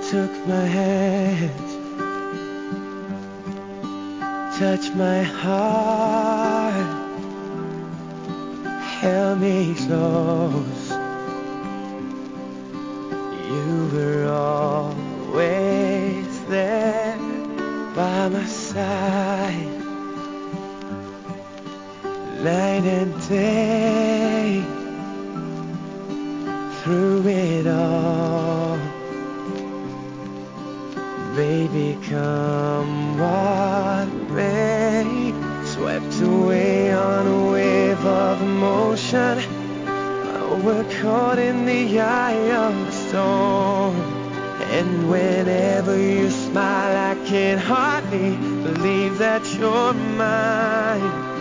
took my hand, touched my heart, held me close. You were always there by my side, night and day, through it all. Baby, come what may, swept away on a wave of emotion. We're caught in the eye of the storm, and whenever you smile I can hardly believe that you're mine.